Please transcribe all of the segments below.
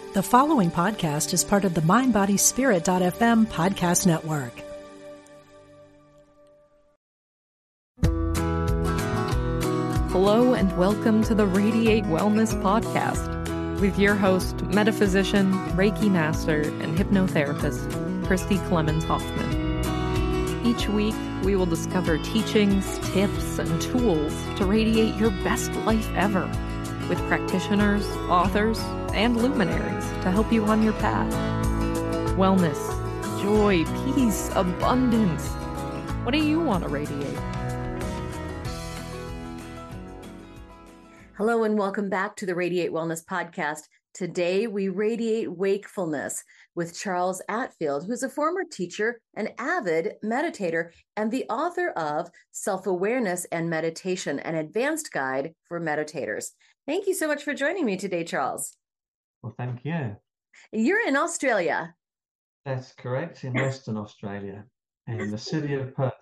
The following podcast is part of the MindBodySpirit.fm podcast network. Hello and welcome to the Radiate Wellness Podcast with your host, metaphysician, Reiki master, and hypnotherapist, Christy Clemens Hoffman. Each week, we will discover teachings, tips, and tools to radiate your best life ever with practitioners, authors, and luminaries to help you on your path. Wellness, joy, peace, abundance. What do you want to radiate? Hello and welcome back to the Radiate Wellness Podcast. Today we radiate wakefulness with Charles Attfield, who's a former teacher, an avid meditator, and the author of Self-Awareness and Meditation, an advanced guide for meditators. Thank you so much for joining me today, Charles. Well, thank you. You're in Australia. That's correct, in Western Australia, in the city of Perth.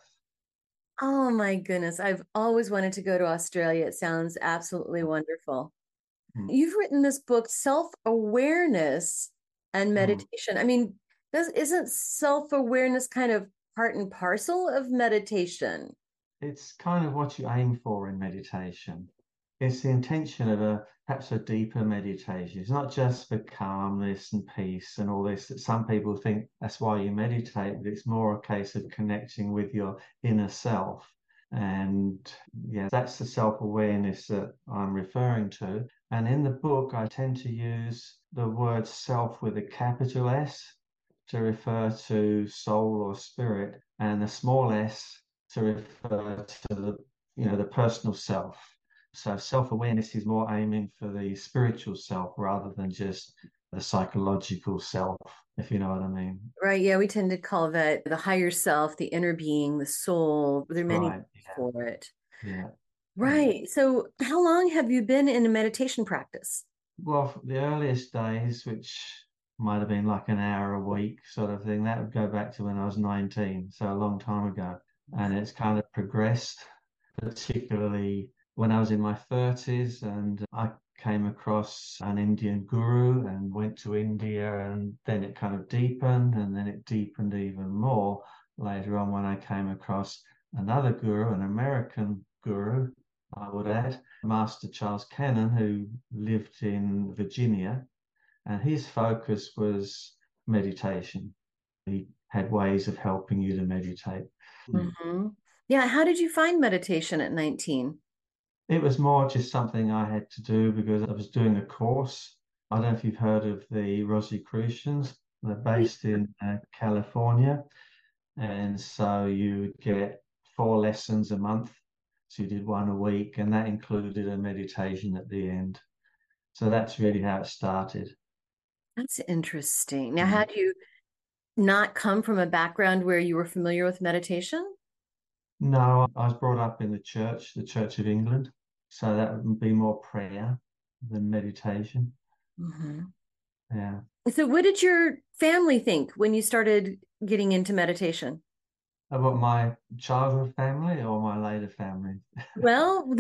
Oh my goodness. I've always wanted to go to Australia. It sounds absolutely wonderful. You've written this book, Self-Awareness and Meditation. I mean, isn't self-awareness kind of part and parcel of meditation? It's kind of what you aim for in meditation. It's the intention of perhaps a deeper meditation. It's not just for calmness and peace and all this that some people think that's why you meditate, but it's more a case of connecting with your inner self. And yeah, that's the self-awareness that I'm referring to. And in the book, I tend to use the word self with a capital S to refer to soul or spirit, and the small s to refer to the personal self. So self-awareness is more aiming for the spiritual self rather than just the psychological self, if you know what I mean. Right. Yeah, we tend to call that the higher self, the inner being, the soul. There are many names for it. Yeah. Right. So how long have you been in a meditation practice? Well, the earliest days, which might have been like an hour a week sort of thing, that would go back to when I was 19, so a long time ago. And it's kind of progressed, particularly when I was in my 30s, and I came across an Indian guru and went to India, and then it kind of deepened, and then it deepened even more later on when I came across another guru, an American guru, I would add, Master Charles Cannon, who lived in Virginia, and his focus was meditation. He had ways of helping you to meditate. Mm-hmm. Yeah. How did you find meditation at 19? It was more just something I had to do because I was doing a course. I don't know if you've heard of the Rosicrucians. They're based in California. And so you would get 4 lessons a month. So you did 1 a week, and that included a meditation at the end. So that's really how it started. That's interesting. Now, had you not come from a background where you were familiar with meditation? No, I was brought up in the Church of England. So that would be more prayer than meditation. Mm-hmm. Yeah. So what did your family think when you started getting into meditation? About my childhood family or my later family? Well,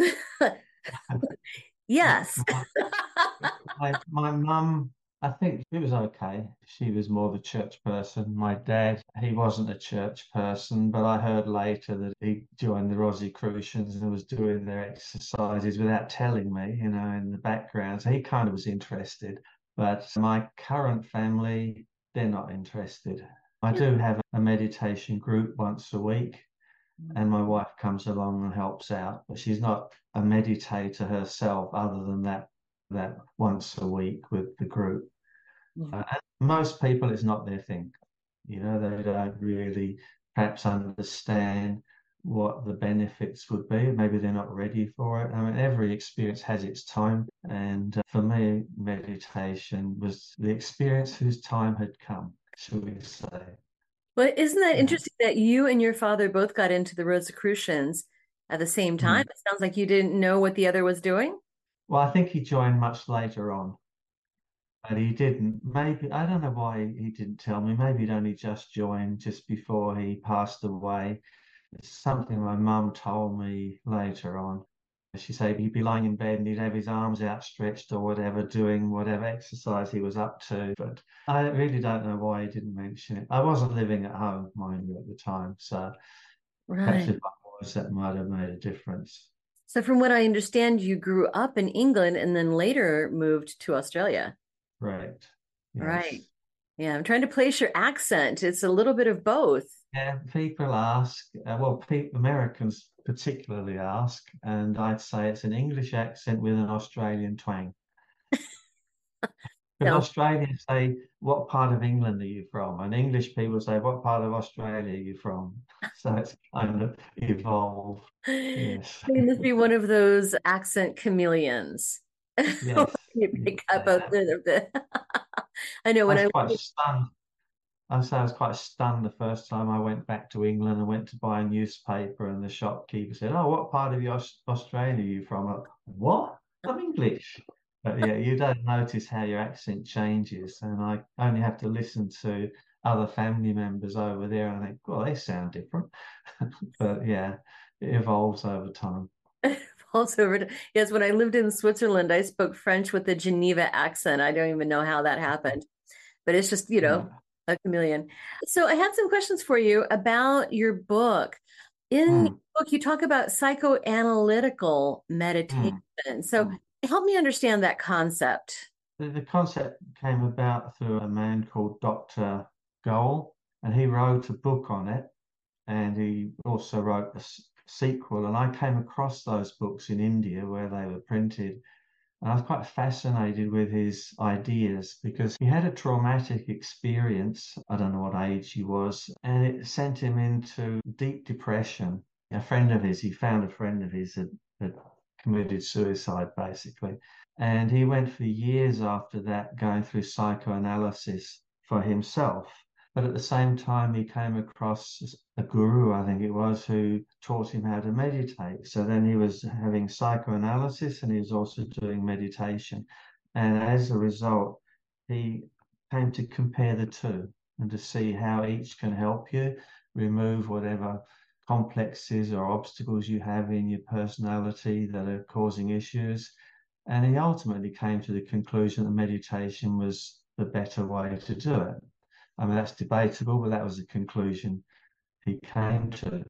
yes. My mum, I think it was okay. She was more the church person. My dad, he wasn't a church person, but I heard later that he joined the Rosicrucians and was doing their exercises without telling me, in the background. So he kind of was interested. But my current family, they're not interested. I do have a meditation group once a week, and my wife comes along and helps out, but she's not a meditator herself other than that once a week with the group. And most people, it's not their thing. They don't really perhaps understand what the benefits would be. Maybe they're not ready for it. I mean, every experience has its time. And for me, meditation was the experience whose time had come, should we say. Well, isn't that interesting that you and your father both got into the Rosicrucians at the same time? It sounds like you didn't know what the other was doing. Well, I think he joined much later on, but he didn't. Maybe, I don't know why he didn't tell me. Maybe he'd only just joined just before he passed away. It's something my mum told me later on. She said he'd be lying in bed and he'd have his arms outstretched or whatever, doing whatever exercise he was up to. But I really don't know why he didn't mention it. I wasn't living at home, mind you, at the time. So perhaps Right. if I was, that might have made a difference. So, from what I understand, you grew up in England and then later moved to Australia. Correct. Right. Yes. Yeah, I'm trying to place your accent. It's a little bit of both. Yeah, people ask, Americans particularly ask, and I'd say it's an English accent with an Australian twang. Because Sounds Australians say, what part of England are you from? And English people say, what part of Australia are you from? So it's kind of evolved. Yes. You must be one of those accent chameleons. Yes. You Yeah. pick up a little bit. I know I when was I quite stunned. I say I was quite stunned the first time I went back to England and went to buy a newspaper, and the shopkeeper said, "Oh, what part of Australia are you from?" I'm like, what? I'm English. But yeah, you don't notice how your accent changes, and I only have to listen to other family members over there, and I think, well, they sound different. But yeah, it evolves over time. falls over to, yes, when I lived in Switzerland, I spoke French with a Geneva accent. I don't even know how that happened, but it's just, Yeah. a chameleon. So I had some questions for you about your book. In your Mm, book, you talk about psychoanalytical meditation. mm. So help me understand that concept. The concept came about through a man called Dr. Goal, and he wrote a book on it, and he also wrote a sequel. And I came across those books in India where they were printed, and I was quite fascinated with his ideas because he had a traumatic experience. I don't know what age he was, and it sent him into deep depression. A friend of his, he found a friend of his had committed suicide basically. And he went for years after that going through psychoanalysis for himself. But at the same time, he came across a guru, I think it was, who taught him how to meditate. So then he was having psychoanalysis and he was also doing meditation. And as a result, he came to compare the two and to see how each can help you remove whatever complexes or obstacles you have in your personality that are causing issues. And he ultimately came to the conclusion that meditation was the better way to do it. I mean, that's debatable, but that was the conclusion he came to.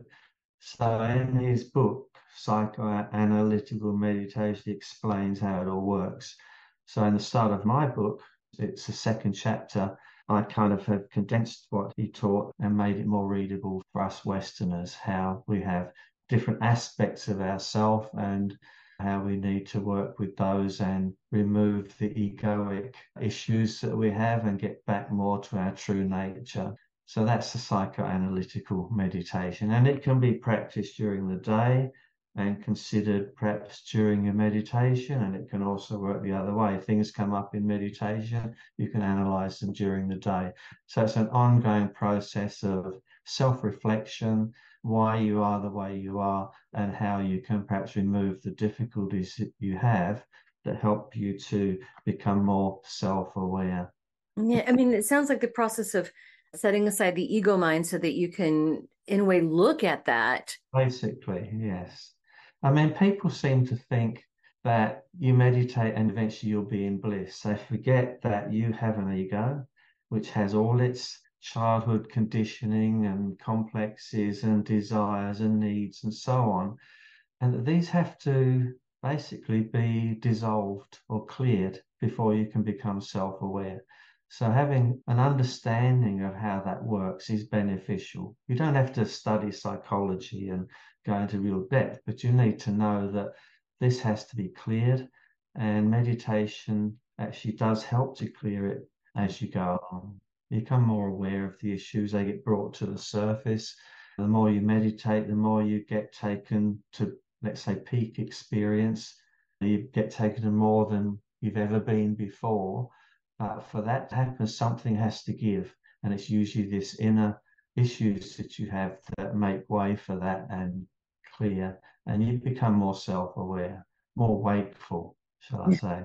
So in his book, Psychoanalytical Meditation, he explains how it all works. So in the start of my book, it's the second chapter. I kind of have condensed what he taught and made it more readable for us Westerners, how we have different aspects of ourself and how we need to work with those and remove the egoic issues that we have and get back more to our true nature. So that's the psychoanalytical meditation, and it can be practiced during the day and considered perhaps during your meditation, and it can also work the other way. Things come up in meditation, you can analyze them during the day. So it's an ongoing process of self-reflection, why you are the way you are, and how you can perhaps remove the difficulties that you have that help you to become more self-aware. Yeah, I mean, it sounds like the process of setting aside the ego mind so that you can, in a way, look at that. Basically, yes. I mean, people seem to think that you meditate and eventually you'll be in bliss. They forget that you have an ego, which has all its childhood conditioning and complexes and desires and needs and so on. And that these have to basically be dissolved or cleared before you can become self-aware. So having an understanding of how that works is beneficial. You don't have to study psychology and go into real depth, but you need to know that this has to be cleared, and meditation actually does help to clear it as you go on. You become more aware of the issues, they get brought to the surface. The more you meditate, the more you get taken to, let's say, peak experience. You get taken to more than you've ever been before. For that to happen, something has to give. And it's usually this inner issues that you have that make way for that and clear. And you become more self-aware, more wakeful, shall I say.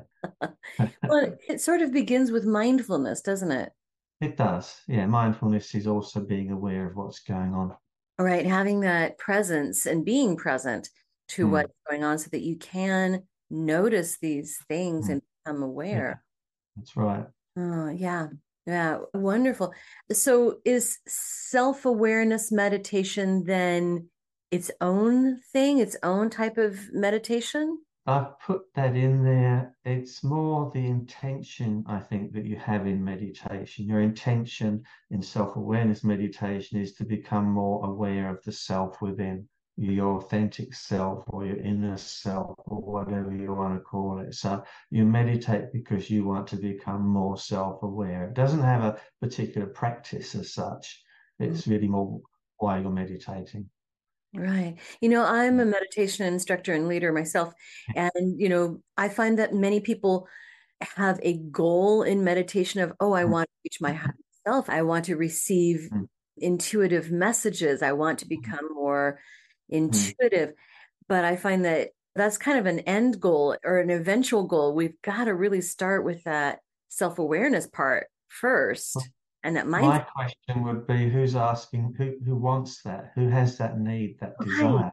Well, it sort of begins with mindfulness, doesn't it? It does. Yeah, mindfulness is also being aware of what's going on. All right, having that presence and being present. to what's going on so that you can notice these things and become aware. Yeah, that's right. Oh, yeah. Yeah. Wonderful. So is self-awareness meditation then its own thing, its own type of meditation? I've put that in there. It's more the intention, I think, that you have in meditation. Your intention in self-awareness meditation is to become more aware of the self within, your authentic self or your inner self or whatever you want to call it. So you meditate because you want to become more self-aware. It doesn't have a particular practice as such. It's really more why you're meditating. Right. I'm a meditation instructor and leader myself. And, I find that many people have a goal in meditation of, oh, I want to reach my higher self. I want to receive intuitive messages. I want to become more intuitive. But I find that that's kind of an end goal or an eventual goal. We've got to really start with that self-awareness part first. And that My question would be, who's asking, who wants that? Who has that need, that desire?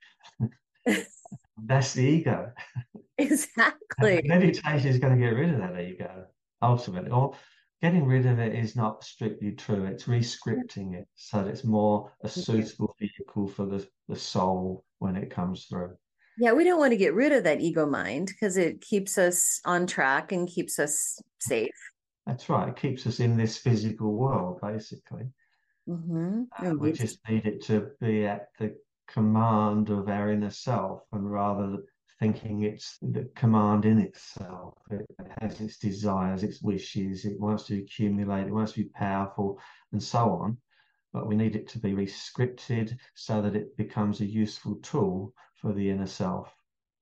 That's the ego. Exactly. And meditation is going to get rid of that ego, ultimately. Or getting rid of it is not strictly true. It's rescripting it so that it's more a suitable vehicle for the soul when it comes through. Yeah, we don't want to get rid of that ego mind because it keeps us on track and keeps us safe. That's right. It keeps us in this physical world, basically. We just need it to be at the command of our inner self, and rather thinking it's the command in itself. It has its desires, its wishes, it wants to accumulate, it wants to be powerful, and so on. But we need it to be rescripted so that it becomes a useful tool for the inner self.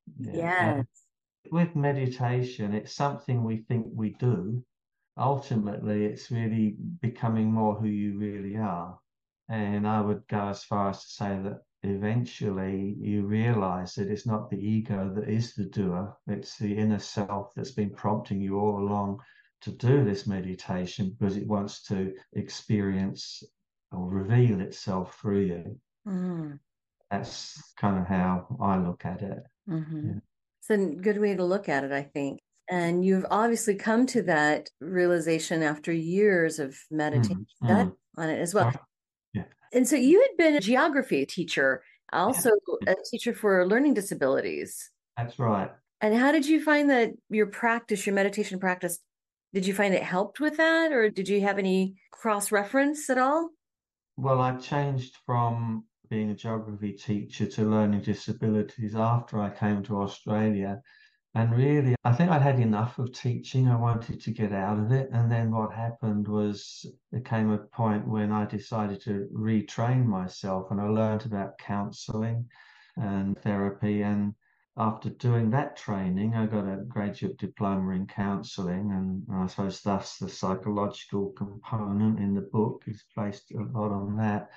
Yeah. With meditation, it's something we think we do. Ultimately, it's really becoming more who you really are. And I would go as far as to say that eventually you realize that it's not the ego that is the doer, it's the inner self that's been prompting you all along to do this meditation because it wants to experience or reveal itself through you. That's kind of how I look at it. Yeah. It's a good way to look at it, I think. And you've obviously come to that realization after years of meditation on it as well. Yeah. And so you had been a geography teacher, also a teacher for learning disabilities. That's right. And how did you find that your meditation practice, did you find it helped with that, or did you have any cross-reference at all? Well, I changed from being a geography teacher to learning disabilities after I came to Australia. And really, I think I'd had enough of teaching. I wanted to get out of it. And then what happened was there came a point when I decided to retrain myself, and I learned about counselling and therapy. And after doing that training, I got a graduate diploma in counselling. And I suppose thus the psychological component in the book is placed a lot on that.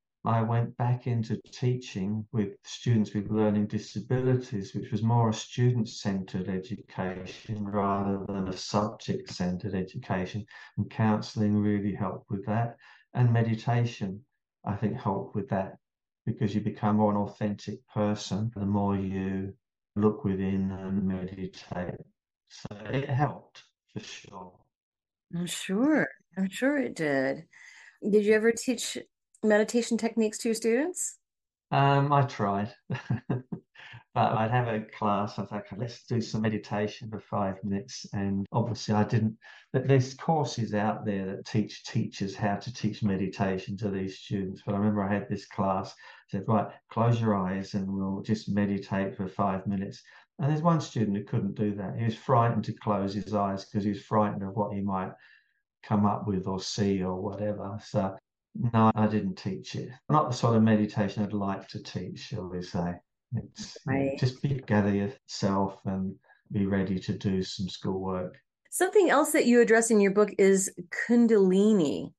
I went back into teaching with students with learning disabilities, which was more a student-centered education rather than a subject-centered education. And counselling really helped with that. And meditation, I think, helped with that because you become more an authentic person the more you look within and meditate. So it helped for sure. I'm sure. I'm sure it did. Did you ever teach meditation techniques to your students? I tried, but I'd have a class. I thought, okay, let's do some meditation for 5 minutes. And obviously, I didn't. But there's courses out there that teach teachers how to teach meditation to these students. But I remember I had this class. Said, right, close your eyes and we'll just meditate for 5 minutes. And there's one student who couldn't do that. He was frightened to close his eyes because he was frightened of what he might come up with or see or whatever. So no, I didn't teach it. Not the sort of meditation I'd like to teach, shall we say. It's just gather yourself and be ready to do some schoolwork. Something else that you address in your book is Kundalini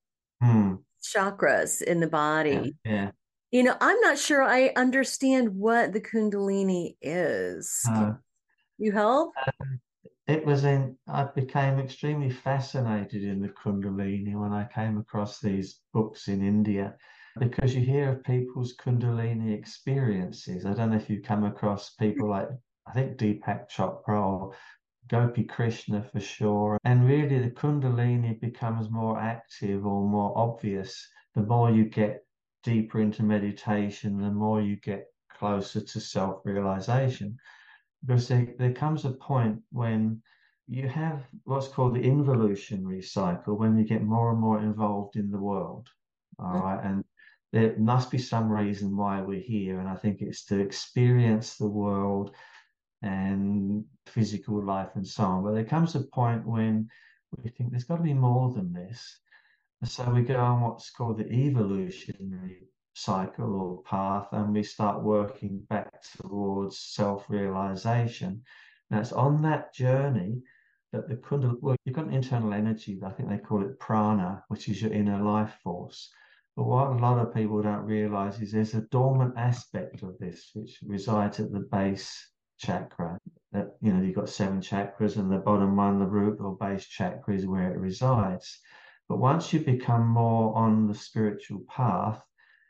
chakras in the body. Yeah. I'm not sure I understand what the Kundalini is. Can you help? I became extremely fascinated in the Kundalini when I came across these books in India. because you hear of people's Kundalini experiences. I don't know if you come across people like, I think Deepak Chopra or Gopi Krishna for sure. And really the Kundalini becomes more active or more obvious the more you get deeper into meditation, the more you get closer to self-realization. Because there comes a point when you have what's called the involutionary cycle, when you get more and more involved in the world. All right. And there must be some reason why we're here. And I think it's to experience the world and physical life and so on. But there comes a point when we think there's got to be more than this. And so we go on what's called the evolutionary cycle or path, and we start working back towards self-realization. Now it's on that journey that the Kundalini, well, you've got an internal energy, I think they call it prana, which is your inner life force. But what a lot of people don't realize is there's a dormant aspect of this which resides at the base chakra. That, you know, you've got 7 chakras, and the bottom one, the root or base chakra, is where it resides. But once you become more on the spiritual path,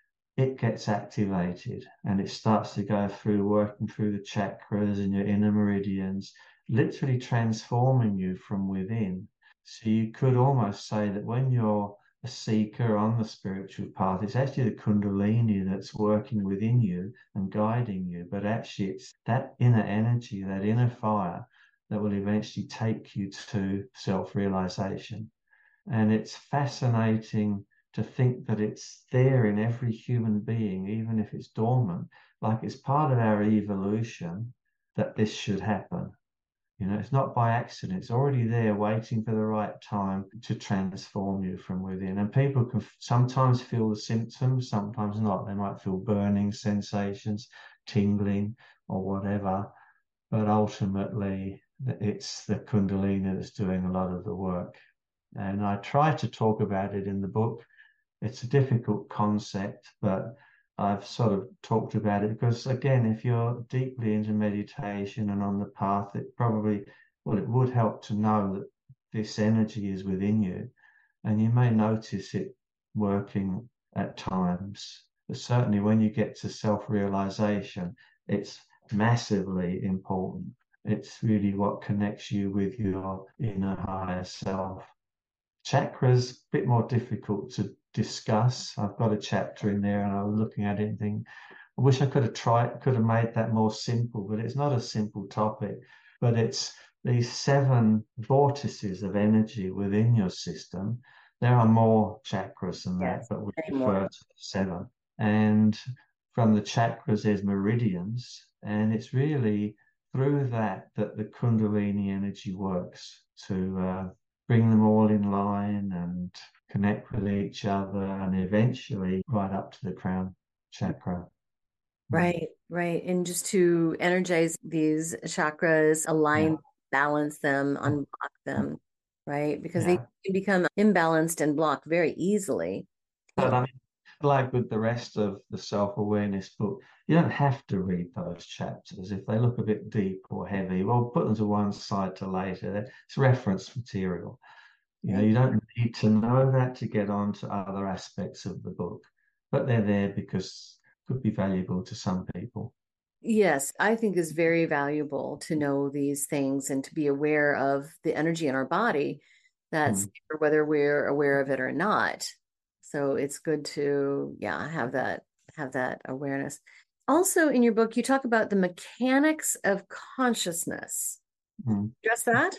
it gets activated and it starts to go through, working through the chakras and your inner meridians, literally transforming you from within. So you could almost say that when you're a seeker on the spiritual path, it's actually the Kundalini that's working within you and guiding you. But actually it's that inner energy, that inner fire that will eventually take you to self-realization. And it's fascinating to think that it's there in every human being, even if it's dormant, like it's part of our evolution that this should happen. You know, it's not by accident. It's already there waiting for the right time to transform you from within. And people can sometimes feel the symptoms, sometimes not. They might feel burning sensations, tingling or whatever. But ultimately, it's the Kundalini that's doing a lot of the work. And I try to talk about it in the book. It's a difficult concept, but I've sort of talked about it because, again, if you're deeply into meditation and on the path, it probably, well, it would help to know that this energy is within you. And you may notice it working at times. But certainly when you get to self-realization, it's massively important. It's really what connects you with your inner higher self. Chakras, a bit more difficult to discuss. I've got a chapter in there and I was looking at it and thinking, I wish I could have made that more simple, but it's not a simple topic. But it's these 7 vortices of energy within your system. There are more chakras than that, but we refer to 7. And from the chakras, there's meridians, and it's really through that the Kundalini energy works to bring them all in line and connect with each other, and eventually right up to the crown chakra. Right. And just to energize these chakras, align, balance them, unblock them, right? Because they can become imbalanced and blocked very easily. But I mean, like with the rest of the self-awareness book, you don't have to read those chapters. If they look a bit deep or heavy, well, put them to one side to later. It's reference material. You know, you don't need to know that to get on to other aspects of the book, but they're there because it could be valuable to some people. Yes, I think it's very valuable to know these things and to be aware of the energy in our body. That's whether we're aware of it or not. So it's good to, have that awareness. Also, in your book, you talk about the mechanics of consciousness. Address that?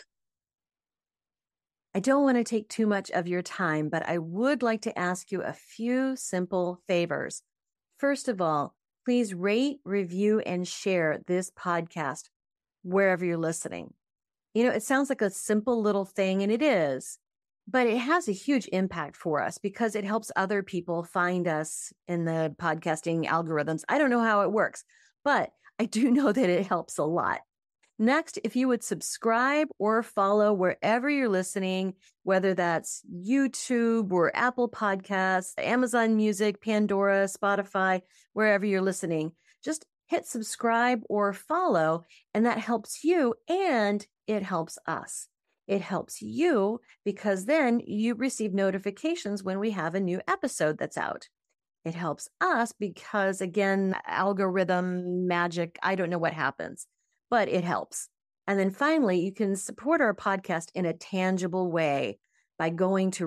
I don't want to take too much of your time, but I would like to ask you a few simple favors. First of all, please rate, review, and share this podcast wherever you're listening. You know, it sounds like a simple little thing, and it is, but it has a huge impact for us because it helps other people find us in the podcasting algorithms. I don't know how it works, but I do know that it helps a lot. Next, if you would subscribe or follow wherever you're listening, whether that's YouTube or Apple Podcasts, Amazon Music, Pandora, Spotify, wherever you're listening, just hit subscribe or follow, and that helps you and it helps us. It helps you because then you receive notifications when we have a new episode that's out. It helps us because, again, algorithm magic, I don't know what happens, but it helps. And then finally, you can support our podcast in a tangible way by going to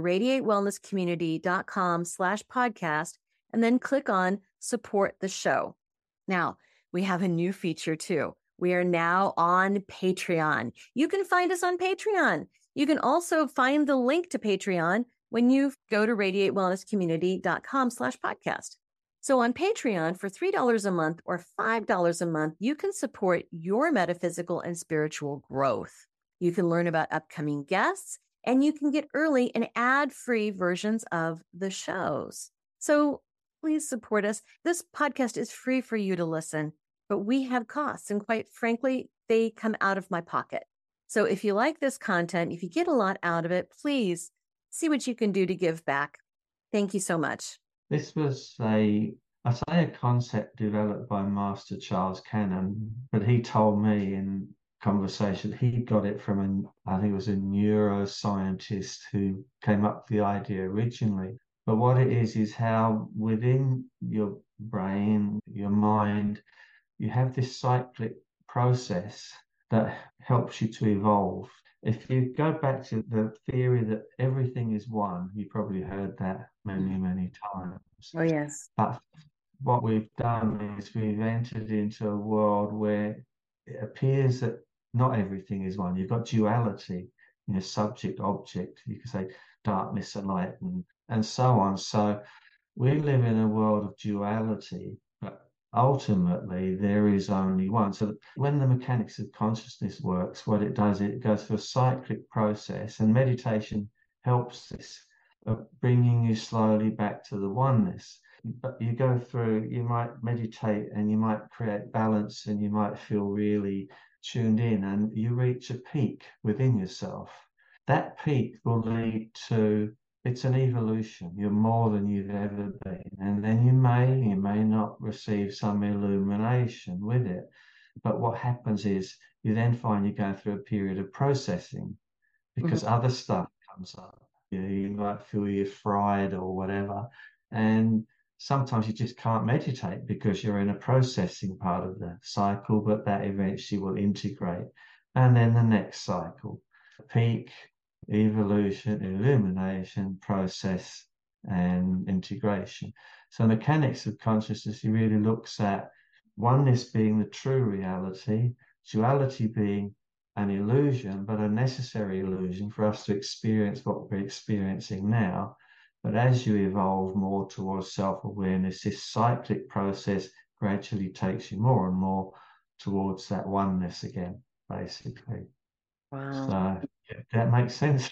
radiatewellnesscommunity.com/podcast and then click on support the show. Now, we have a new feature too. We are now on Patreon. You can find us on Patreon. You can also find the link to Patreon when you go to radiatewellnesscommunity.com/podcast. So on Patreon for $3 a month or $5 a month, you can support your metaphysical and spiritual growth. You can learn about upcoming guests and you can get early and ad-free versions of the shows. So please support us. This podcast is free for you to listen, but we have costs, and quite frankly, they come out of my pocket. So if you like this content, if you get a lot out of it, please see what you can do to give back. Thank you so much. This was a concept developed by Master Charles Cannon, but he told me in conversation he got it from I think it was a neuroscientist who came up with the idea originally. But what it is how within your brain, your mind, you have this cyclic process that helps you to evolve. If you go back to the theory that everything is one, you probably heard that many, many times. Oh, yes. But what we've done is we've entered into a world where it appears that not everything is one. You've got duality, subject, object, you could say darkness and light and so on. So we live in a world of duality, but ultimately there is only one. So when the mechanics of consciousness works, what it does, it goes through a cyclic process, and meditation helps this, of bringing you slowly back to the oneness. But you go through, you might meditate and you might create balance and you might feel really tuned in, and you reach a peak within yourself. That peak will lead to, it's an evolution. You're more than you've ever been. And then you may not receive some illumination with it. But what happens is you then find you go through a period of processing because other stuff comes up. You might feel you're fried or whatever. And sometimes you just can't meditate because you're in a processing part of the cycle, but that eventually will integrate. And then the next cycle, peak, evolution, illumination, process, and integration. So mechanics of consciousness, he really looks at oneness being the true reality, duality being an illusion, but a necessary illusion for us to experience what we're experiencing now. But as you evolve more towards self-awareness, this cyclic process gradually takes you more and more towards that oneness again, basically. Wow. So that makes sense.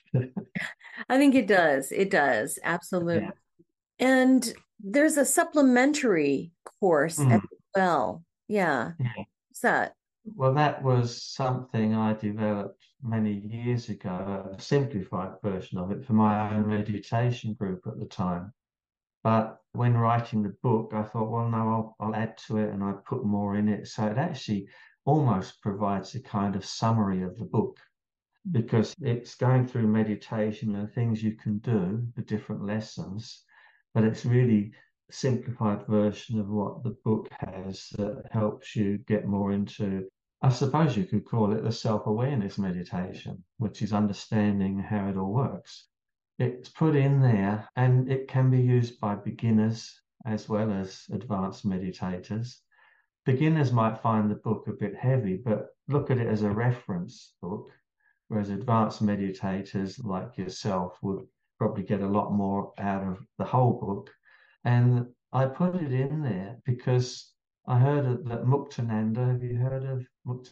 I think it does. It does. Absolutely. Yeah. And there's a supplementary course as well. Yeah. What's that? Well, that was something I developed many years ago, a simplified version of it for my own meditation group at the time. But when writing the book, I thought, well, no, I'll add to it, and I put more in it. So it actually almost provides a kind of summary of the book, because it's going through meditation and things you can do, the different lessons, but it's really a simplified version of what the book has that helps you get more into, I suppose you could call it the self-awareness meditation, which is understanding how it all works. It's put in there and it can be used by beginners as well as advanced meditators. Beginners might find the book a bit heavy, but look at it as a reference book, whereas advanced meditators like yourself would probably get a lot more out of the whole book. And I put it in there because I heard that Muktananda, have you heard of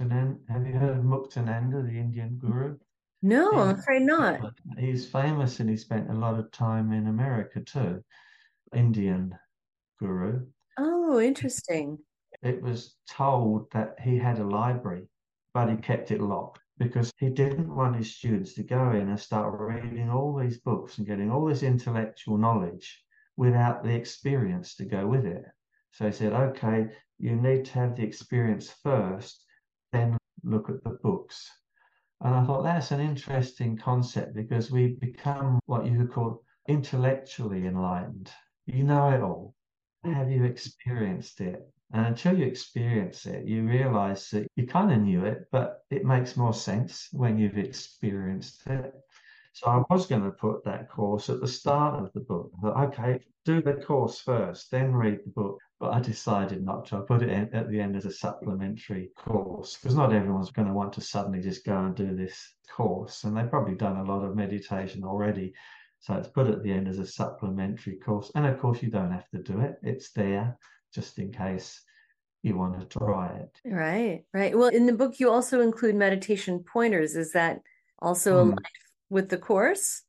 Muktananda, the Indian guru? No, I'm afraid not. He's famous and he spent a lot of time in America too, Indian guru. Oh, interesting. It was told that he had a library, but he kept it locked because he didn't want his students to go in and start reading all these books and getting all this intellectual knowledge without the experience to go with it. So he said, okay, you need to have the experience first, then look at the books. And I thought that's an interesting concept because we become what you could call intellectually enlightened. You know it all. have you experienced it? And until you experience it, you realize that you kind of knew it, but it makes more sense when you've experienced it. So I was going to put that course at the start of the book. I thought, okay, do the course first, then read the book. But I decided not to. I put it at the end as a supplementary course because not everyone's going to want to suddenly just go and do this course. And they've probably done a lot of meditation already. So it's put at the end as a supplementary course. And of course, you don't have to do it. It's there just in case you want to try it. Right, right. Well, in the book, you also include meditation pointers. Is that also aligned with the course?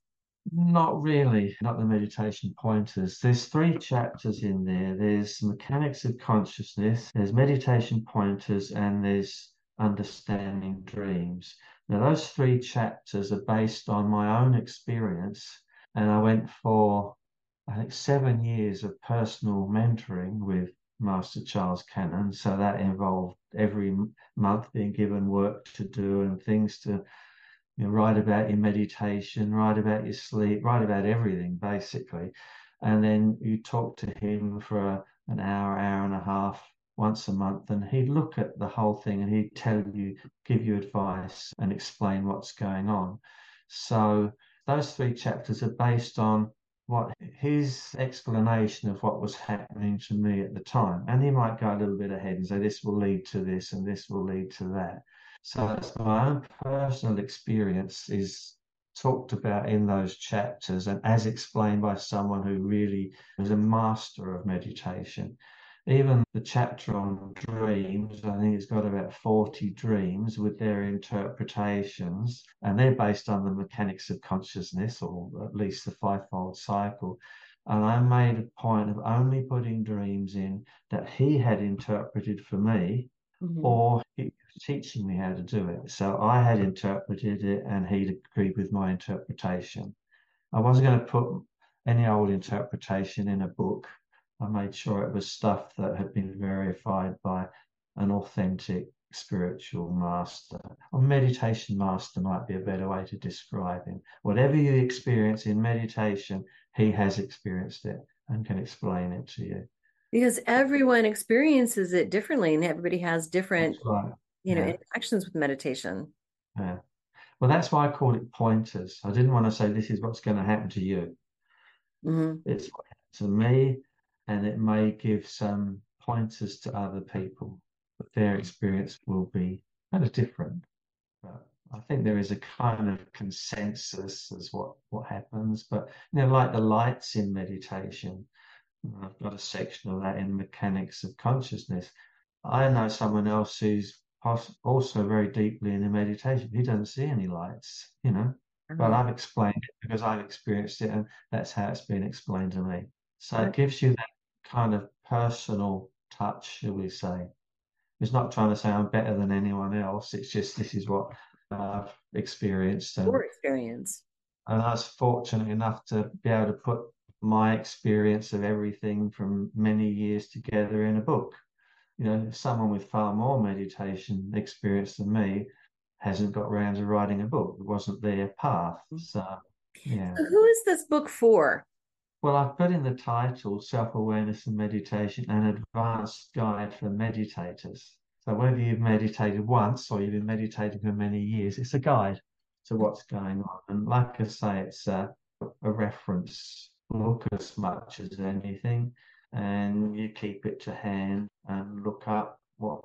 Not really, not the meditation pointers. There's 3 chapters in there. There's mechanics of consciousness, there's meditation pointers, and there's understanding dreams. Now, those 3 chapters are based on my own experience, and I went for, I think, 7 years of personal mentoring with Master Charles Cannon. So that involved every month being given work to do and things to write about your meditation, write about your sleep, write about everything, basically. And then you talk to him for an hour, hour and a half once a month, and he'd look at the whole thing and he'd tell you, give you advice and explain what's going on. So those 3 chapters are based on what his explanation of what was happening to me at the time. And he might go a little bit ahead and say, this will lead to this and this will lead to that. So it's my own personal experience is talked about in those chapters and as explained by someone who really is a master of meditation. Even the chapter on dreams, I think it's got about 40 dreams with their interpretations, and they're based on the mechanics of consciousness, or at least the 5-fold cycle. And I made a point of only putting dreams in that he had interpreted for me, or he was teaching me how to do it. So I had interpreted it and he'd agreed with my interpretation. I wasn't going to put any old interpretation in a book. I made sure it was stuff that had been verified by an authentic spiritual master. Or meditation master might be a better way to describe him. Whatever you experience in meditation, he has experienced it and can explain it to you. Because everyone experiences it differently and everybody has different, right. interactions with meditation. Yeah. Well, that's why I called it pointers. I didn't want to say this is what's going to happen to you. It's what happened to me, and it may give some pointers to other people, but their experience will be kind of different. But I think there is a kind of consensus as what happens. But like the lights in meditation, I've got a section of that in Mechanics of Consciousness. I know someone else who's also very deeply in the meditation. He doesn't see any lights, but I've explained it because I've experienced it, and that's how it's been explained to me. So it gives you that kind of personal touch, shall we say. It's not trying to say I'm better than anyone else. It's just this is what I've experienced. Your experience. And I was fortunate enough to be able to put my experience of everything from many years together in a book. Someone with far more meditation experience than me hasn't got around to writing a book. It wasn't their path. So, yeah. So who is this book for? Well, I've put in the title, Self-Awareness and Meditation, an advanced guide for meditators. So whether you've meditated once or you've been meditating for many years, it's a guide to what's going on. And like I say, it's a reference book as much as anything. And you keep it to hand and look up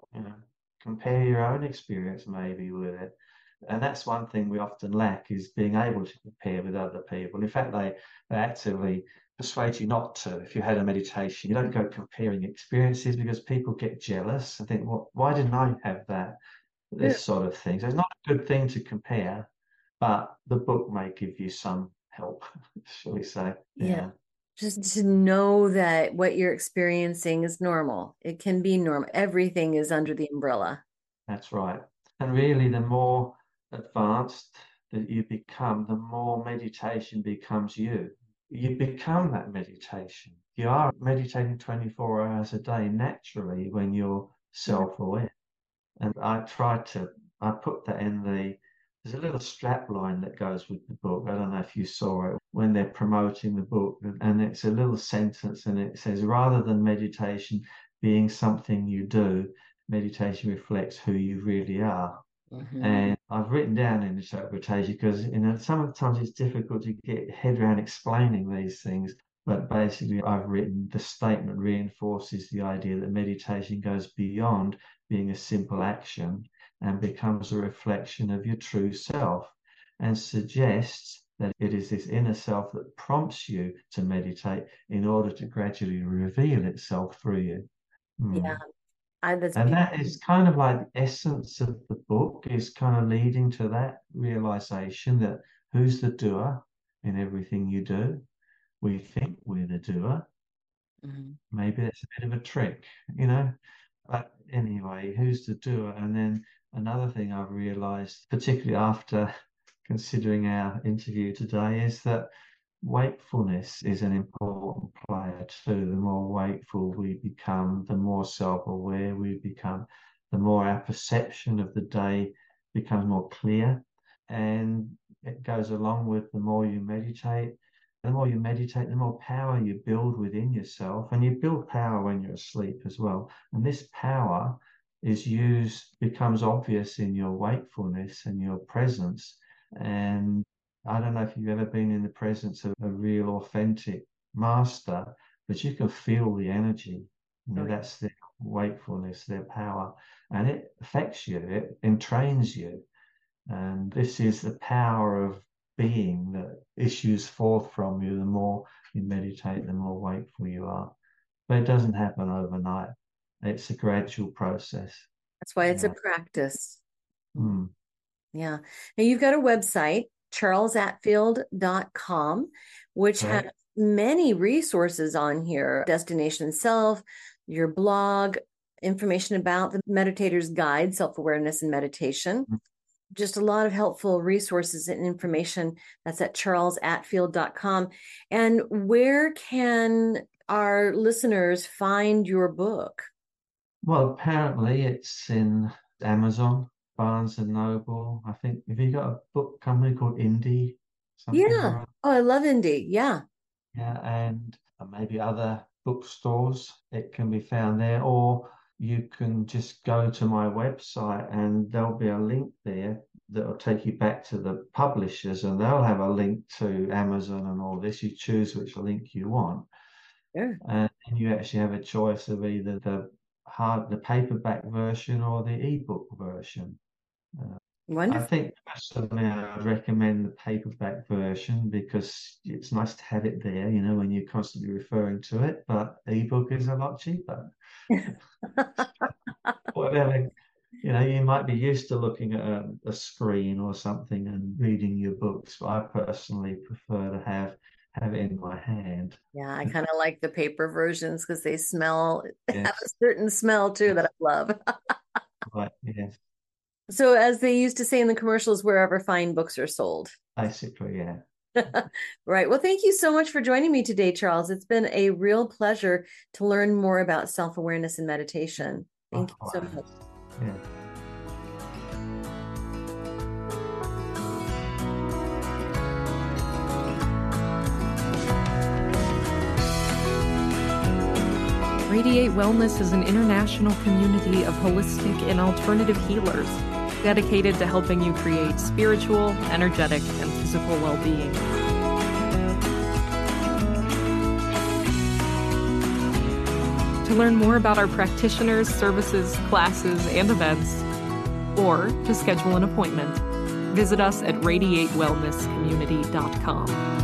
compare your own experience maybe with it. And that's one thing we often lack, is being able to compare with other people. In fact, they actively persuade you not to. If you had a meditation, you don't go comparing experiences because people get jealous and think, well, why didn't I have that? This sort of thing. So it's not a good thing to compare, but the book may give you some help, shall we say. Yeah. Just to know that what you're experiencing is normal. It can be normal. Everything is under the umbrella. That's right. And really, the more advanced that you become, the more meditation becomes you. You become that meditation. You are meditating 24 hours a day naturally when you're self-aware. And I put that in the there's a little strap line that goes with the book. I don't know if you saw it when they're promoting the book, and it's a little sentence, and it says, rather than meditation being something you do, meditation reflects who you really are. Mm-hmm. And I've written down in interpretation because sometimes it's difficult to get your head around explaining these things. But basically, I've written the statement reinforces the idea that meditation goes beyond being a simple action and becomes a reflection of your true self, and suggests that it is this inner self that prompts you to meditate in order to gradually reveal itself through you. Yeah. And that is kind of like the essence of the book, is kind of leading to that realization that who's the doer in everything you do? We think we're the doer. Mm-hmm. Maybe that's a bit of a trick, But anyway, who's the doer? And then another thing I've realized, particularly after considering our interview today, is that wakefulness is an important player too. The more wakeful we become, the more self-aware we become, the more our perception of the day becomes more clear. And it goes along with the more you meditate. The more you meditate, the more power you build within yourself. And you build power when you're asleep as well. And this power becomes obvious in your wakefulness and your presence. And I don't know if you've ever been in the presence of a real authentic master, but you can feel the energy. That's their wakefulness, their power. And it affects you, it entrains you. And this is the power of being that issues forth from you. The more you meditate, the more wakeful you are. But it doesn't happen overnight. It's a gradual process. That's why it's a practice. Mm. Yeah. Now you've got a website, charlesatfield.com, which has many resources on here. Destination Self, your blog, information about the Meditator's Guide, Self-Awareness and Meditation. Mm-hmm. Just a lot of helpful resources and information. That's at charlesatfield.com. And where can our listeners find your book? Well, apparently it's in Amazon, Barnes and Noble. I think, have you got a book company called Indie? Yeah. Oh, I love Indie. Yeah. Yeah, and maybe other bookstores. It can be found there, or you can just go to my website and there'll be a link there that will take you back to the publishers, and they'll have a link to Amazon and all this. You choose which link you want. Yeah. And you actually have a choice of either the paperback version or the ebook version. Wonderful. I think personally I'd recommend the paperback version because it's nice to have it there, when you're constantly referring to it, but ebook is a lot cheaper. Whatever, you might be used to looking at a screen or something and reading your books, but I personally prefer to have it in my hand. Yeah, I kind of like the paper versions because they have a certain smell too that I love. Right, yes. So as they used to say in the commercials, wherever fine books are sold. Basically, yeah. Right. Well, thank you so much for joining me today, Charles. It's been a real pleasure to learn more about self-awareness and meditation. Thank you so much. Yeah. Radiate Wellness is an international community of holistic and alternative healers dedicated to helping you create spiritual, energetic, and physical well-being. To learn more about our practitioners, services, classes, and events, or to schedule an appointment, visit us at radiatewellnesscommunity.com.